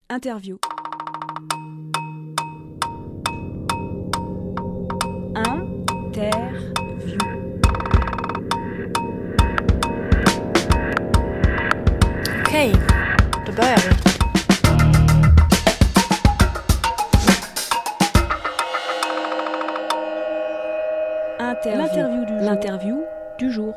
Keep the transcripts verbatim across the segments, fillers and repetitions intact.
Interview. Interview. Okej, då börjar vi. Interview. L'interview du, L'interview du jour.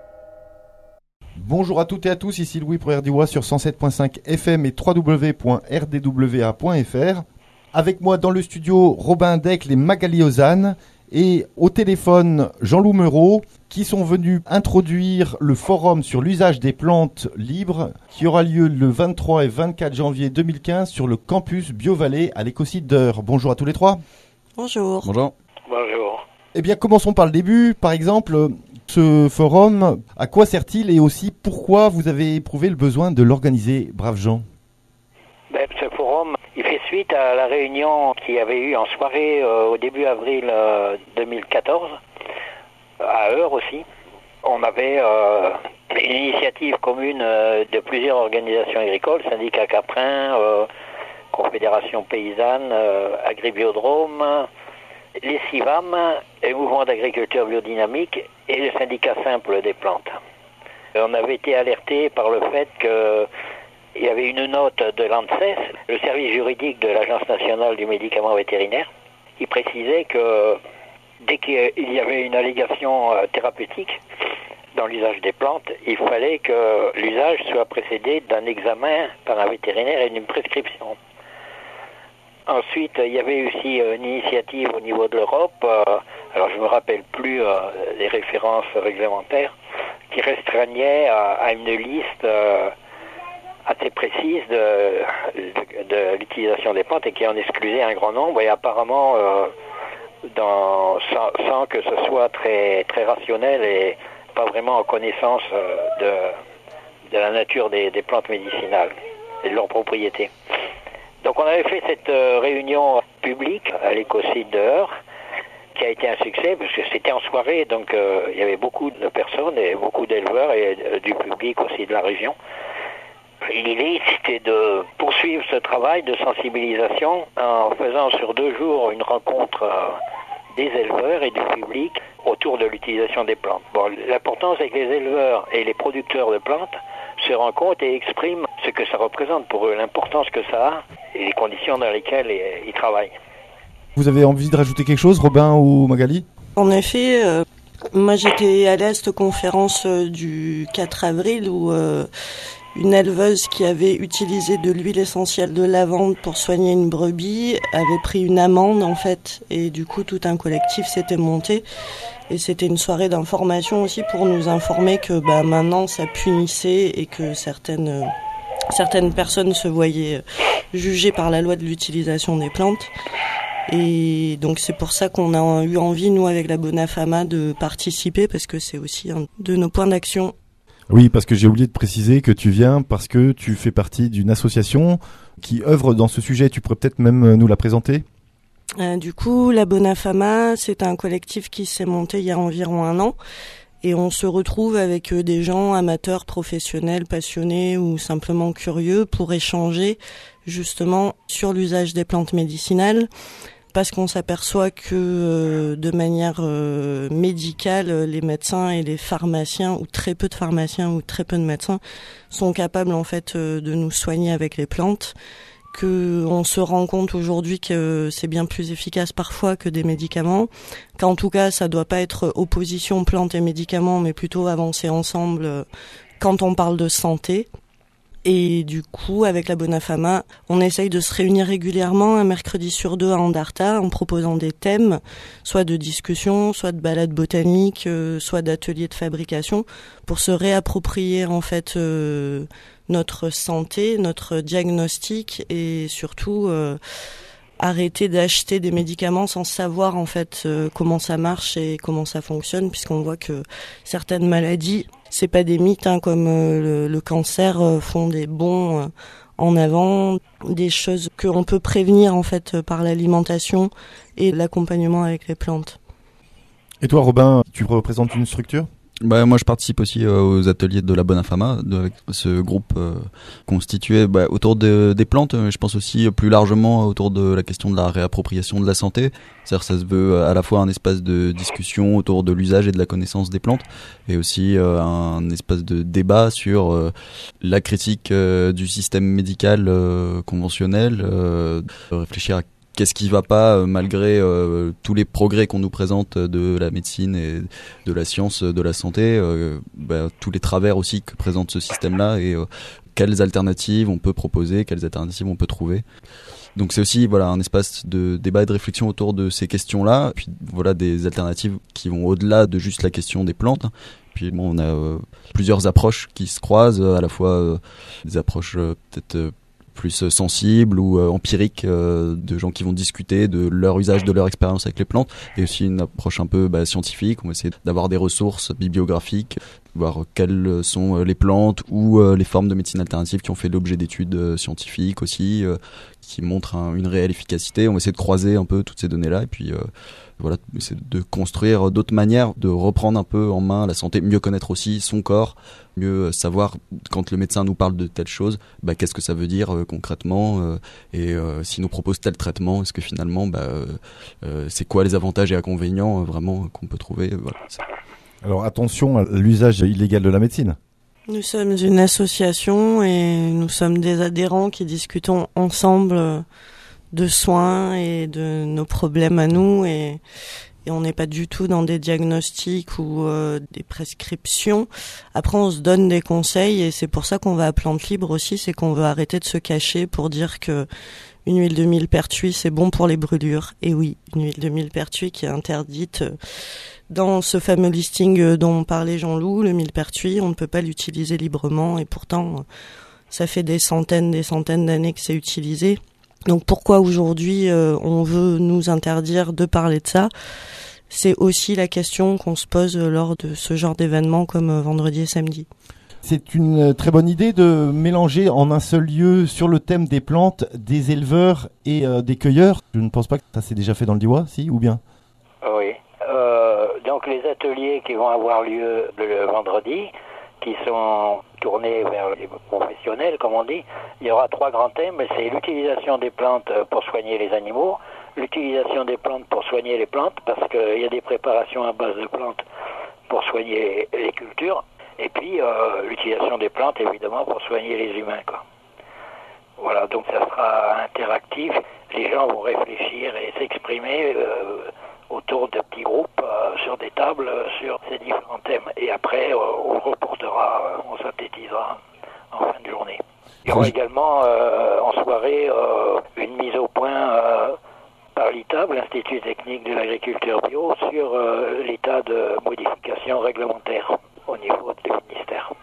Bonjour à toutes et à tous, ici Louis pour R D W A sur cent sept virgule cinq F M et w w w point r d w a point f r. Avec moi dans le studio, Robin Decle et Magali Ozanne. Et au téléphone, Jean-Loup Meurot, qui sont venus introduire le forum sur l'usage des plantes libres qui aura lieu le vingt-trois et vingt-quatre janvier deux mille quinze sur le campus BioVallée à l'écosite d'Eure. Bonjour à tous les trois. Bonjour. Bonjour. Bonjour. Eh bien, commençons par le début. Par exemple, ce forum, à quoi sert-il et aussi pourquoi vous avez éprouvé le besoin de l'organiser, braves gens? Ben, ce forum, il fait suite à la réunion qu'il y avait eu en soirée euh, au début avril euh, deux mille quatorze, à Eure aussi. On avait euh, une initiative commune euh, de plusieurs organisations agricoles, syndicats caprins, euh, confédération paysanne, euh, agribiodrome, les C I V A M, le mouvement d'agriculture biodynamique et le syndicat simple des plantes. On avait été alerté par le fait que il y avait une note de l'ANSES, le service juridique de l'Agence nationale du médicament vétérinaire, qui précisait que dès qu'il y avait une allégation thérapeutique dans l'usage des plantes, il fallait que l'usage soit précédé d'un examen par un vétérinaire et d'une prescription. Ensuite, il y avait aussi une initiative au niveau de l'Europe, alors je ne me rappelle plus les références réglementaires, qui restreignait à une liste assez précise de, de, de l'utilisation des plantes et qui en exclusait un grand nombre et apparemment euh, dans, sans, sans que ce soit très, très rationnel et pas vraiment en connaissance euh, de, de la nature des, des plantes médicinales et de leurs propriétés. Donc on avait fait cette euh, réunion publique à l'écosite d'Eure qui a été un succès parce que c'était en soirée, donc euh, il y avait beaucoup de personnes et beaucoup d'éleveurs et euh, du public aussi de la région. L'idée, c'était de poursuivre ce travail de sensibilisation en faisant sur deux jours une rencontre euh, des éleveurs et du public autour de l'utilisation des plantes. Bon, l'important, c'est que les éleveurs et les producteurs de plantes se rencontrent et expriment ce que ça représente pour eux, l'importance que ça a et les conditions dans lesquelles ils, ils travaillent. Vous avez envie de rajouter quelque chose, Robin ou Magali? En effet, euh, moi j'étais à l'Est conférence euh, du quatre avril où... Euh, Une éleveuse qui avait utilisé de l'huile essentielle de lavande pour soigner une brebis avait pris une amende en fait et du coup tout un collectif s'était monté et c'était une soirée d'information aussi pour nous informer que bah, maintenant ça punissait et que certaines, euh, certaines personnes se voyaient jugées par la loi de l'utilisation des plantes. Et donc c'est pour ça qu'on a eu envie nous avec la Bonafama de participer parce que c'est aussi un de nos points d'action. Oui, parce que j'ai oublié de préciser que tu viens parce que tu fais partie d'une association qui œuvre dans ce sujet. Tu pourrais peut-être même nous la présenter ? euh, Du coup, la Bonafama, c'est un collectif qui s'est monté il y a environ un an. Et on se retrouve avec des gens amateurs, professionnels, passionnés ou simplement curieux pour échanger justement sur l'usage des plantes médicinales. Parce qu'on s'aperçoit que euh, de manière euh, médicale, les médecins et les pharmaciens, ou très peu de pharmaciens ou très peu de médecins, sont capables en fait euh, de nous soigner avec les plantes, que on se rend compte aujourd'hui que c'est bien plus efficace parfois que des médicaments, qu'en tout cas ça doit pas être opposition plantes et médicaments, mais plutôt avancer ensemble euh, quand on parle de santé. Et du coup, avec la Bonafama, on essaye de se réunir régulièrement, un mercredi sur deux à Andarta, en proposant des thèmes, soit de discussion, soit de balades botaniques, euh, soit d'ateliers de fabrication, pour se réapproprier en fait euh, notre santé, notre diagnostic et surtout euh, arrêter d'acheter des médicaments sans savoir en fait euh, comment ça marche et comment ça fonctionne, puisqu'on voit que certaines maladies, c'est pas des mythes, hein, comme euh, le, le cancer, euh, font des bons euh, en avant, des choses qu'on peut prévenir en fait euh, par l'alimentation et l'accompagnement avec les plantes. Et toi, Robin, tu représentes une structure ? Bah, moi, je participe aussi euh, aux ateliers de la Bonafama, de, avec ce groupe euh, constitué bah, autour de, des plantes. Je pense aussi plus largement autour de la question de la réappropriation de la santé. C'est-à-dire, ça se veut à la fois un espace de discussion autour de l'usage et de la connaissance des plantes, et aussi euh, un espace de débat sur euh, la critique euh, du système médical euh, conventionnel, euh, réfléchir à qu'est-ce qui va pas euh, malgré euh, tous les progrès qu'on nous présente de la médecine et de la science de la santé, euh, bah, tous les travers aussi que présente ce système-là, et euh, quelles alternatives on peut proposer, quelles alternatives on peut trouver. Donc c'est aussi voilà un espace de débat et de réflexion autour de ces questions-là, puis voilà des alternatives qui vont au-delà de juste la question des plantes. Puis bon, on a euh, plusieurs approches qui se croisent, à la fois euh, des approches euh, peut-être euh, plus sensibles ou euh, empiriques euh, de gens qui vont discuter de leur usage, de leur expérience avec les plantes, et aussi une approche un peu bah, scientifique. On va essayer d'avoir des ressources bibliographiques, voir quelles sont les plantes ou euh, les formes de médecine alternative qui ont fait l'objet d'études euh, scientifiques aussi, euh, qui montrent un, une réelle efficacité. On va essayer de croiser un peu toutes ces données-là, et puis euh, voilà, essayer de construire d'autres manières de reprendre un peu en main la santé, mieux connaître aussi son corps, mieux savoir quand le médecin nous parle de telle chose, bah, qu'est-ce que ça veut dire euh, concrètement, euh, et euh, s'il nous propose tel traitement, est-ce que finalement bah, euh, euh, c'est quoi les avantages et inconvénients euh, vraiment qu'on peut trouver, euh, voilà. Alors attention à l'usage illégal de la médecine. Nous sommes une association et nous sommes des adhérents qui discutons ensemble de soins et de nos problèmes à nous, et, et on n'est pas du tout dans des diagnostics ou euh, des prescriptions. Après, on se donne des conseils, et c'est pour ça qu'on va à Plante Libre aussi, c'est qu'on veut arrêter de se cacher pour dire que une huile de millepertuis c'est bon pour les brûlures. Et oui, une huile de millepertuis qui est interdite dans ce fameux listing dont parlait Jean-Loup, le millepertuis, on ne peut pas l'utiliser librement, et pourtant ça fait des centaines, des centaines d'années que c'est utilisé. Donc pourquoi aujourd'hui euh, on veut nous interdire de parler de ça? C'est aussi la question qu'on se pose lors de ce genre d'événements comme euh, vendredi et samedi. C'est une très bonne idée de mélanger en un seul lieu sur le thème des plantes, des éleveurs et euh, des cueilleurs. Je ne pense pas que ça s'est déjà fait dans le Diois, si, ou bien? Oui. Euh, donc les ateliers qui vont avoir lieu le vendredi, qui sont tournés vers les professionnels, comme on dit, il y aura trois grands thèmes. C'est l'utilisation des plantes pour soigner les animaux, l'utilisation des plantes pour soigner les plantes, parce qu'il y a des préparations à base de plantes pour soigner les cultures, et puis euh, l'utilisation des plantes, évidemment, pour soigner les humains, quoi. Voilà, donc ça sera interactif. Les gens vont réfléchir et s'exprimer euh, autour de petits groupes, euh, sur des tables, euh, sur ces différents thèmes. Et après, euh, on reportera, euh, on synthétisera en fin de journée. Il y aura également euh, en soirée euh, une mise au point euh, par l'I T A B, l'Institut technique de l'agriculture bio, sur euh, l'état de modification réglementaire au niveau du ministère.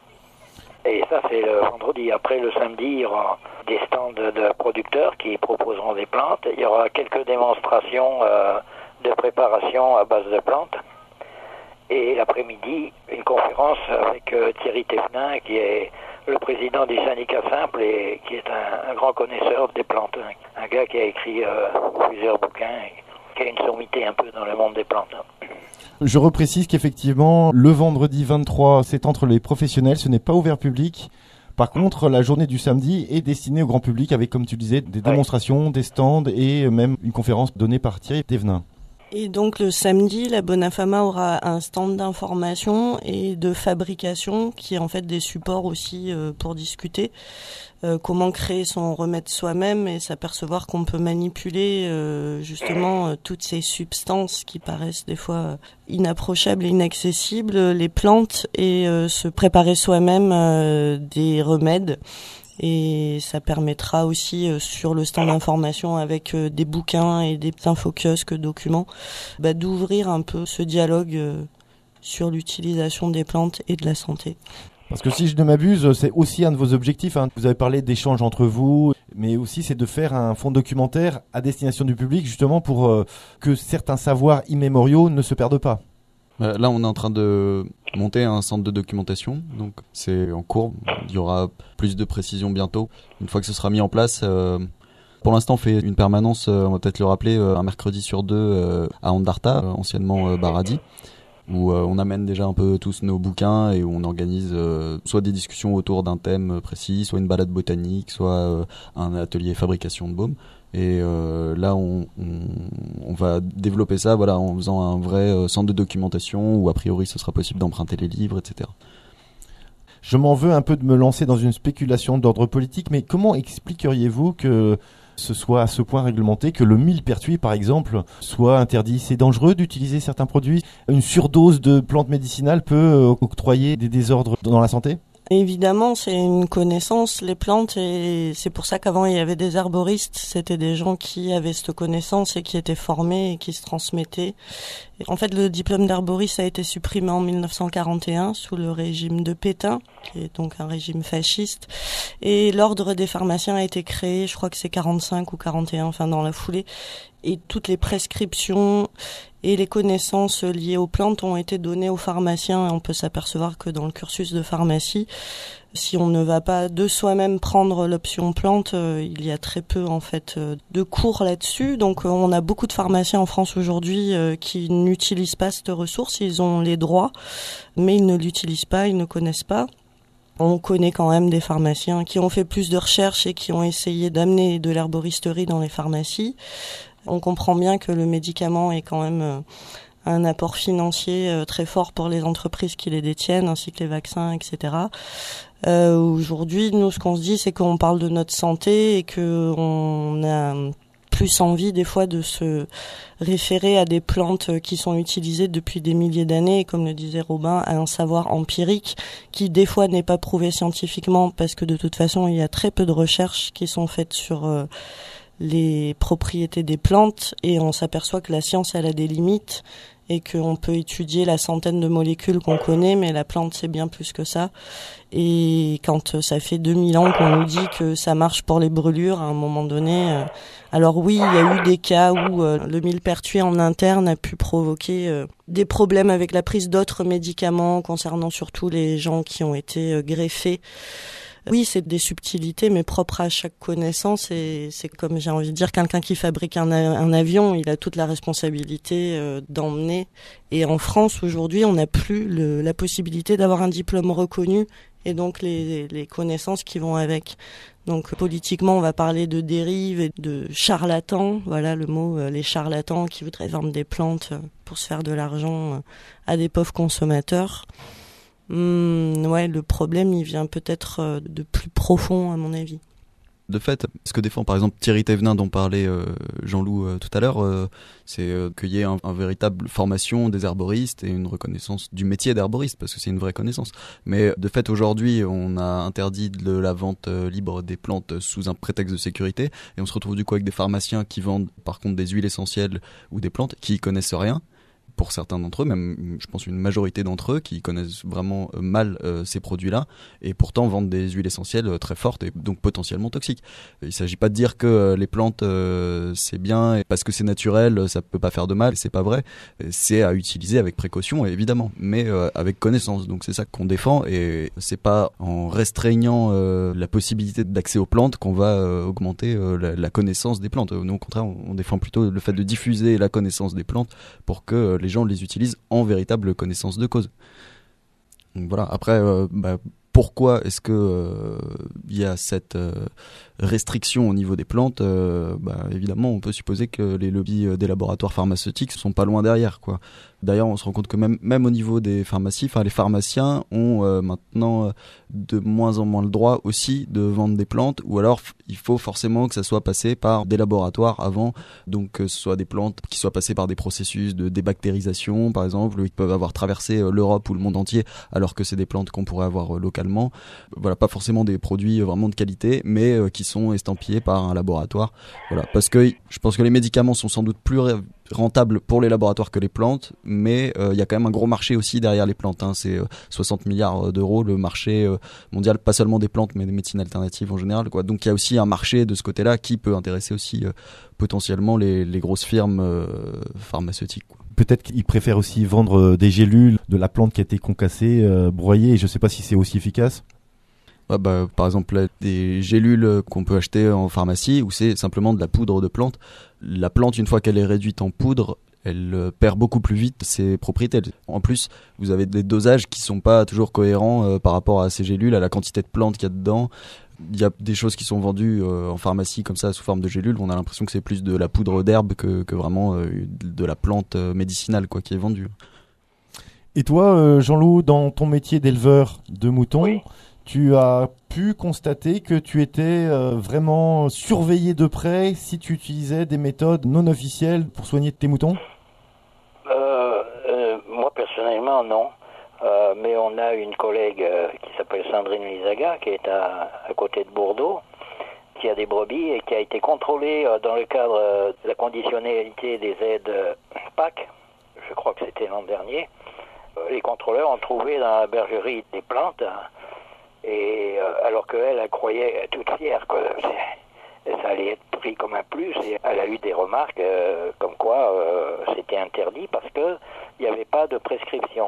Et ça, c'est le vendredi. Après, le samedi, il y aura des stands de producteurs qui proposeront des plantes. Il y aura quelques démonstrations euh, de préparation à base de plantes. Et l'après-midi, une conférence avec euh, Thierry Thévenin, qui est le président du syndicat Simple et qui est un, un grand connaisseur des plantes. Un gars qui a écrit euh, plusieurs bouquins et qui a une sommité un peu dans le monde des plantes. Je reprécise qu'effectivement, le vendredi vingt-trois, c'est entre les professionnels, ce n'est pas ouvert public. Par contre, la journée du samedi est destinée au grand public avec, comme tu disais, des démonstrations, ouais. des stands et même une conférence donnée par Thierry Thévenin. Et donc le samedi, la Bonafama aura un stand d'information et de fabrication qui est en fait des supports aussi euh, pour discuter euh, comment créer son remède soi-même et s'apercevoir qu'on peut manipuler euh, justement euh, toutes ces substances qui paraissent des fois inapprochables et inaccessibles, les plantes, et euh, se préparer soi-même euh, des remèdes. Et ça permettra aussi euh, sur le stand d'information avec euh, des bouquins et des infokiosques, documents, bah, d'ouvrir un peu ce dialogue euh, sur l'utilisation des plantes et de la santé. Parce que si je ne m'abuse, c'est aussi un de vos objectifs, hein. Vous avez parlé d'échanges entre vous, mais aussi c'est de faire un fonds documentaire à destination du public, justement pour euh, que certains savoirs immémoriaux ne se perdent pas. Là, on est en train de monter un centre de documentation, donc c'est en cours. Il y aura plus de précisions bientôt. Une fois que ce sera mis en place, euh, pour l'instant, on fait une permanence, euh, on va peut-être le rappeler, euh, un mercredi sur deux euh, à Andarta, euh, anciennement euh, Baradi. où euh, on amène déjà un peu tous nos bouquins et où on organise euh, soit des discussions autour d'un thème précis, soit une balade botanique, soit euh, un atelier fabrication de baume. Et euh, là, on, on, on va développer ça, voilà, en faisant un vrai euh, centre de documentation où a priori ce sera possible d'emprunter les livres, et cetera. Je m'en veux un peu de me lancer dans une spéculation d'ordre politique, mais comment expliqueriez-vous que ce soit à ce point réglementé, que le millepertuis, par exemple, soit interdit? C'est dangereux d'utiliser certains produits? Une surdose de plantes médicinales peut octroyer des désordres dans la santé? Évidemment, c'est une connaissance, les plantes, et c'est pour ça qu'avant il y avait des herboristes. C'était des gens qui avaient cette connaissance et qui étaient formés et qui se transmettaient. En fait, le diplôme d'herboriste a été supprimé en mille neuf cent quarante et un sous le régime de Pétain, qui est donc un régime fasciste. Et l'ordre des pharmaciens a été créé, je crois que c'est quarante-cinq ou quarante et un, enfin dans la foulée. Et toutes les prescriptions et les connaissances liées aux plantes ont été données aux pharmaciens. On peut s'apercevoir que dans le cursus de pharmacie, si on ne va pas de soi-même prendre l'option plante, euh, il y a très peu en fait euh, de cours là-dessus. Donc euh, on a beaucoup de pharmaciens en France aujourd'hui euh, qui n'utilisent pas cette ressource. Ils ont les droits, mais ils ne l'utilisent pas, ils ne connaissent pas. On connaît quand même des pharmaciens qui ont fait plus de recherches et qui ont essayé d'amener de l'herboristerie dans les pharmacies. On comprend bien que le médicament est quand même euh, un apport financier euh, très fort pour les entreprises qui les détiennent, ainsi que les vaccins, et cetera. Euh, aujourd'hui, nous, ce qu'on se dit, c'est qu'on parle de notre santé et qu'on a plus envie des fois de se référer à des plantes qui sont utilisées depuis des milliers d'années, et comme le disait Robin, à un savoir empirique qui des fois n'est pas prouvé scientifiquement, parce que de toute façon, il y a très peu de recherches qui sont faites sur euh, les propriétés des plantes, et on s'aperçoit que la science, elle a des limites et qu'on peut étudier la centaine de molécules qu'on connaît, mais la plante, c'est bien plus que ça. Et quand ça fait deux mille ans qu'on nous dit que ça marche pour les brûlures, à un moment donné, euh, alors oui, il y a eu des cas où euh, le millepertuis en interne a pu provoquer euh, des problèmes avec la prise d'autres médicaments, concernant surtout les gens qui ont été euh, greffés. Oui, c'est des subtilités, mais propres à chaque connaissance. Et c'est comme, j'ai envie de dire, quelqu'un qui fabrique un, un avion, il a toute la responsabilité euh, d'emmener. Et en France, aujourd'hui, on n'a plus le, la possibilité d'avoir un diplôme reconnu et donc les, les connaissances qui vont avec. Donc politiquement, on va parler de dérives et de charlatans. Voilà le mot, euh, les charlatans qui voudraient vendre des plantes pour se faire de l'argent euh, à des pauvres consommateurs. Hum, ouais, le problème, il vient peut-être de plus profond, à mon avis. De fait, ce que défend par exemple Thierry Thévenin, dont parlait euh, Jean-Loup euh, tout à l'heure, euh, c'est euh, qu'il y ait un, un véritable formation des herboristes et une reconnaissance du métier d'herboriste, parce que c'est une vraie connaissance. Mais de fait, aujourd'hui, on a interdit de la vente euh, libre des plantes sous un prétexte de sécurité, et on se retrouve du coup avec des pharmaciens qui vendent par contre des huiles essentielles ou des plantes qui y connaissent rien. Pour certains d'entre eux, même je pense une majorité d'entre eux qui connaissent vraiment mal euh, ces produits-là, et pourtant vendent des huiles essentielles euh, très fortes et donc potentiellement toxiques. Il ne s'agit pas de dire que euh, les plantes euh, c'est bien et parce que c'est naturel ça peut pas faire de mal, c'est pas vrai. C'est à utiliser avec précaution évidemment, mais euh, avec connaissance. Donc c'est ça qu'on défend, et c'est pas en restreignant euh, la possibilité d'accès aux plantes qu'on va euh, augmenter euh, la, la connaissance des plantes. Nous au contraire on, on défend plutôt le fait de diffuser la connaissance des plantes pour que euh, les gens les utilisent en véritable connaissance de cause. Donc voilà. Après, euh, bah, pourquoi est-ce que euh, y a cette euh, restriction au niveau des plantes? euh, bah, Évidemment, on peut supposer que les lobbies euh, des laboratoires pharmaceutiques sont pas loin derrière, quoi. D'ailleurs, on se rend compte que même, même au niveau des pharmacies, enfin les pharmaciens ont euh, maintenant euh, de moins en moins le droit aussi de vendre des plantes, ou alors f- il faut forcément que ça soit passé par des laboratoires avant, donc que ce soit des plantes qui soient passées par des processus de débactérisation, par exemple, qui peuvent avoir traversé euh, l'Europe ou le monde entier, alors que c'est des plantes qu'on pourrait avoir euh, localement. Voilà, pas forcément des produits euh, vraiment de qualité, mais euh, qui sont estampillés par un laboratoire. Voilà, parce que je pense que les médicaments sont sans doute plus ré- rentable pour les laboratoires que les plantes, mais il euh, y a quand même un gros marché aussi derrière les plantes, hein. C'est euh, soixante milliards d'euros le marché euh, mondial, pas seulement des plantes mais des médecines alternatives en général, quoi. Donc il y a aussi un marché de ce côté-là qui peut intéresser aussi euh, potentiellement les, les grosses firmes euh, pharmaceutiques, quoi. Peut-être qu'ils préfèrent aussi vendre des gélules de la plante qui a été concassée, euh, broyée, et je ne sais pas si c'est aussi efficace. Ouais, bah, par exemple, des gélules qu'on peut acheter en pharmacie, où c'est simplement de la poudre de plante. La plante, une fois qu'elle est réduite en poudre, elle euh, perd beaucoup plus vite ses propriétés. En plus, vous avez des dosages qui sont pas toujours cohérents euh, par rapport à ces gélules, à la quantité de plantes qu'il y a dedans. Il y a des choses qui sont vendues euh, en pharmacie comme ça sous forme de gélules. On a l'impression que c'est plus de la poudre d'herbe que, que vraiment euh, de la plante euh, médicinale quoi, qui est vendue. Et toi, euh, Jean-Loup, dans ton métier d'éleveur de moutons, oui. tu as pu constater que tu étais euh, vraiment surveillé de près si tu utilisais des méthodes non officielles pour soigner tes moutons ? euh, euh, Moi, personnellement, non. Euh, mais on a une collègue euh, qui s'appelle Sandrine Lizaga, qui est à, à côté de Bordeaux, qui a des brebis et qui a été contrôlée euh, dans le cadre euh, de la conditionnalité des aides euh, P A C. Je crois que c'était l'an dernier. Les contrôleurs ont trouvé dans la bergerie des plantes, et euh, alors qu'elle, elle croyait toute fière que ça allait être pris comme un plus, et elle a eu des remarques euh, comme quoi euh, c'était interdit parce que il n'y avait pas de prescription.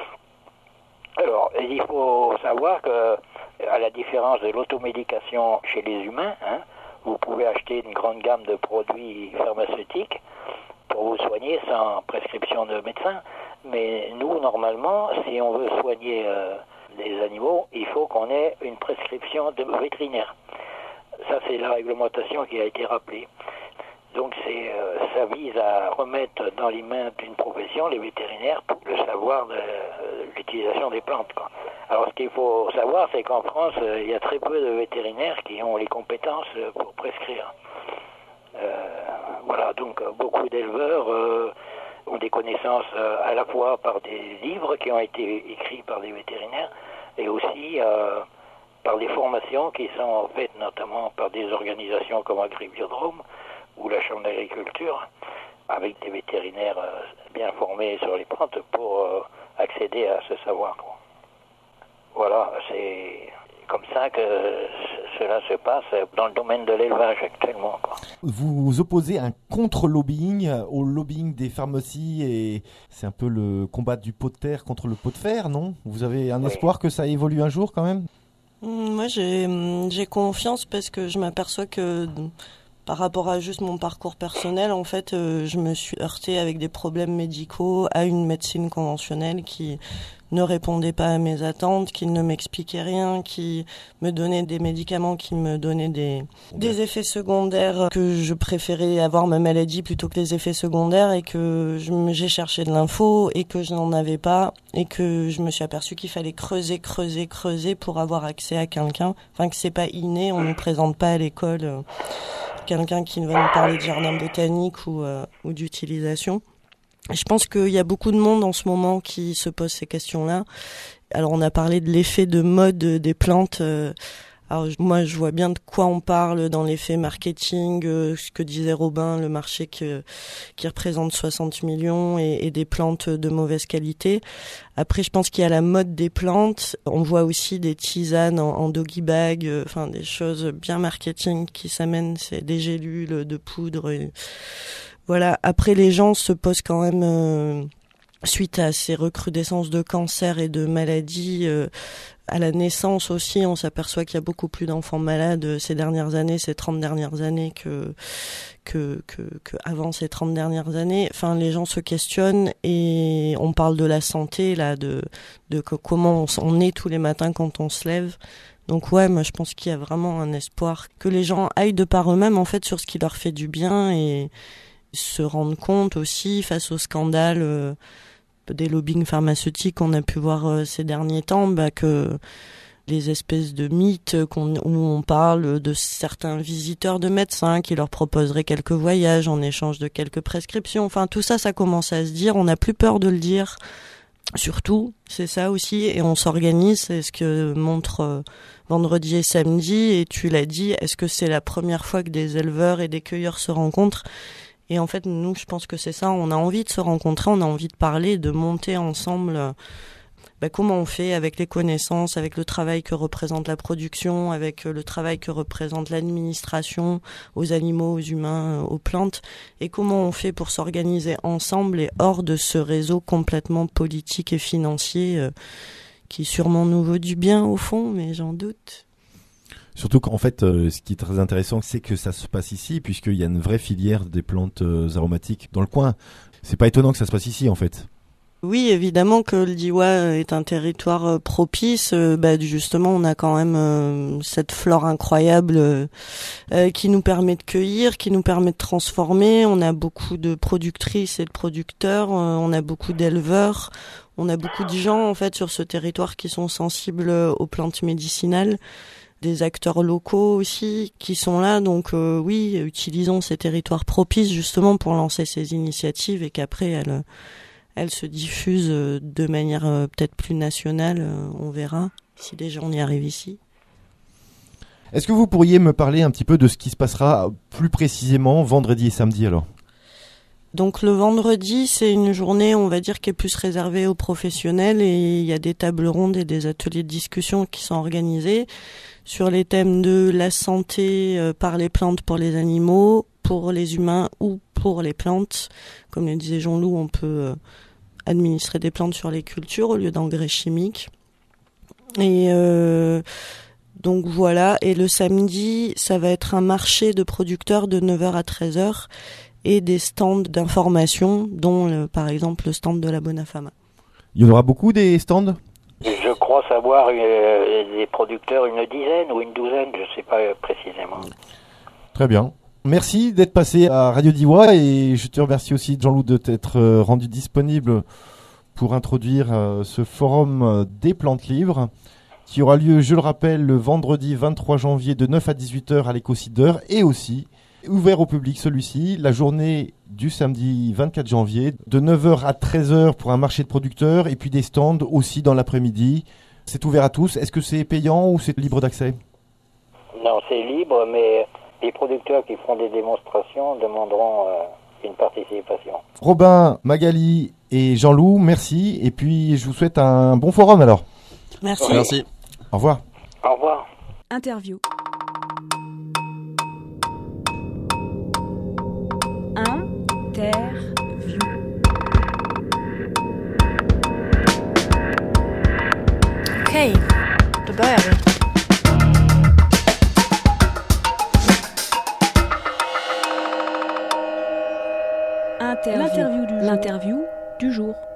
Alors, il faut savoir que, à la différence de l'automédication chez les humains, hein, vous pouvez acheter une grande gamme de produits pharmaceutiques pour vous soigner sans prescription de médecin. Mais nous, normalement, si on veut soigner euh, les animaux, il faut qu'on ait une prescription de vétérinaire. Ça, c'est la réglementation qui a été rappelée. Donc, c'est, euh, ça vise à remettre dans les mains d'une profession, les vétérinaires, pour le savoir de, de l'utilisation des plantes, quoi. Alors, ce qu'il faut savoir, c'est qu'en France, euh, il y a très peu de vétérinaires qui ont les compétences euh, pour prescrire. Euh, voilà, donc euh, beaucoup d'éleveurs... Euh, ont des connaissances euh, à la fois par des livres qui ont été écrits par des vétérinaires et aussi euh, par des formations qui sont faites notamment par des organisations comme Agribiodrome ou la Chambre d'agriculture avec des vétérinaires euh, bien formés sur les plantes pour euh, accéder à ce savoir, quoi. Voilà, c'est comme ça que cela se passe dans le domaine de l'élevage actuellement, quoi. Vous vous opposez un contre-lobbying au lobbying des pharmacies et c'est un peu le combat du pot de terre contre le pot de fer, non ? Vous avez un oui. espoir que ça évolue un jour quand même ? Moi, j'ai, j'ai confiance parce que je m'aperçois que par rapport à juste mon parcours personnel, en fait, euh, je me suis heurtée avec des problèmes médicaux à une médecine conventionnelle qui ne répondait pas à mes attentes, qui ne m'expliquait rien, qui me donnait des médicaments, qui me donnaient des, des effets secondaires, que je préférais avoir ma maladie plutôt que les effets secondaires et que je me, j'ai cherché de l'info et que je n'en avais pas et que je me suis aperçue qu'il fallait creuser, creuser, creuser pour avoir accès à quelqu'un. Enfin, que c'est pas inné, on ne présente pas à l'école euh, quelqu'un qui va nous parler de jardin botanique ou, euh, ou d'utilisation. Je pense qu'il y a beaucoup de monde en ce moment qui se pose ces questions-là. Alors on a parlé de l'effet de mode des plantes. Alors moi je vois bien de quoi on parle dans l'effet marketing, ce que disait Robin, le marché que, qui représente soixante millions et, et des plantes de mauvaise qualité. Après je pense qu'il y a la mode des plantes. On voit aussi des tisanes en, en doggy bag, enfin des choses bien marketing qui s'amènent, c'est des gélules de poudre. Et, voilà, après les gens se posent quand même, euh, suite à ces recrudescences de cancer et de maladies, euh, à la naissance aussi, on s'aperçoit qu'il y a beaucoup plus d'enfants malades ces dernières années, ces trente dernières années que, que, que, que avant ces trente dernières années. Enfin, les gens se questionnent et on parle de la santé, là, de, de que, comment on, on est tous les matins quand on se lève. Donc ouais, moi je pense qu'il y a vraiment un espoir que les gens aillent de par eux-mêmes, en fait, sur ce qui leur fait du bien et se rendre compte aussi face au scandale euh, des lobbying pharmaceutiques qu'on a pu voir euh, ces derniers temps, bah, que les espèces de mythes qu'on, où on parle de certains visiteurs de médecins qui leur proposeraient quelques voyages en échange de quelques prescriptions, enfin tout ça, ça commence à se dire, on n'a plus peur de le dire, surtout, c'est ça aussi, et on s'organise, c'est ce que montre euh, vendredi et samedi, et tu l'as dit, est-ce que c'est la première fois que des éleveurs et des cueilleurs se rencontrent ? Et en fait, nous, je pense que c'est ça, on a envie de se rencontrer, on a envie de parler, de monter ensemble euh, bah, comment on fait avec les connaissances, avec le travail que représente la production, avec euh, le travail que représente l'administration aux animaux, aux humains, euh, aux plantes, et comment on fait pour s'organiser ensemble et hors de ce réseau complètement politique et financier euh, qui sûrement nous vaut du bien au fond, mais j'en doute. Surtout qu'en fait, euh, ce qui est très intéressant, c'est que ça se passe ici, puisqu'il y a une vraie filière des plantes euh, aromatiques dans le coin. C'est pas étonnant que ça se passe ici, en fait. Oui, évidemment que le Diois est un territoire euh, propice. Euh, bah, justement, on a quand même euh, cette flore incroyable euh, euh, qui nous permet de cueillir, qui nous permet de transformer. On a beaucoup de productrices et de producteurs. Euh, on a beaucoup d'éleveurs. On a beaucoup de gens en fait sur ce territoire qui sont sensibles aux plantes médicinales. Des acteurs locaux aussi qui sont là. Donc euh, oui, utilisons ces territoires propices justement pour lancer ces initiatives et qu'après elles Elle se diffuse de manière euh, peut-être plus nationale, euh, on verra si déjà on y arrive ici. Est-ce que vous pourriez me parler un petit peu de ce qui se passera plus précisément vendredi et samedi alors ? Donc le vendredi, c'est une journée, on va dire, qui est plus réservée aux professionnels et il y a des tables rondes et des ateliers de discussion qui sont organisés sur les thèmes de la santé euh, par les plantes pour les animaux, pour les humains ou pour les plantes. Comme le disait Jean-Loup, on peut euh, administrer des plantes sur les cultures au lieu d'engrais chimiques. Et euh, donc voilà, et le samedi, ça va être un marché de producteurs de neuf heures à treize heures et des stands d'information, dont le, par exemple le stand de la Bonafama. Il y en aura beaucoup des stands ? Je crois savoir euh, des producteurs, une dizaine ou une douzaine, je ne sais pas précisément. Très bien. Merci d'être passé à Radio Diois et je te remercie aussi, Jean-Loup, de t'être rendu disponible pour introduire ce forum des plantes libres qui aura lieu, je le rappelle, le vendredi vingt-trois janvier de neuf à dix-huit heures à l'Éco-Cideur et aussi ouvert au public celui-ci, la journée du samedi vingt-quatre janvier de neuf heures à treize heures pour un marché de producteurs et puis des stands aussi dans l'après-midi. C'est ouvert à tous. Est-ce que c'est payant ou c'est libre d'accès ? Non, c'est libre, mais les producteurs qui feront des démonstrations demanderont euh, une participation. Robin, Magali et Jean-Loup, merci. Et puis, je vous souhaite un bon forum alors. Merci. Oui. Merci. Au revoir. Au revoir. Interview. Interview. Okej, då börjar vi. Interview. L'interview du jour.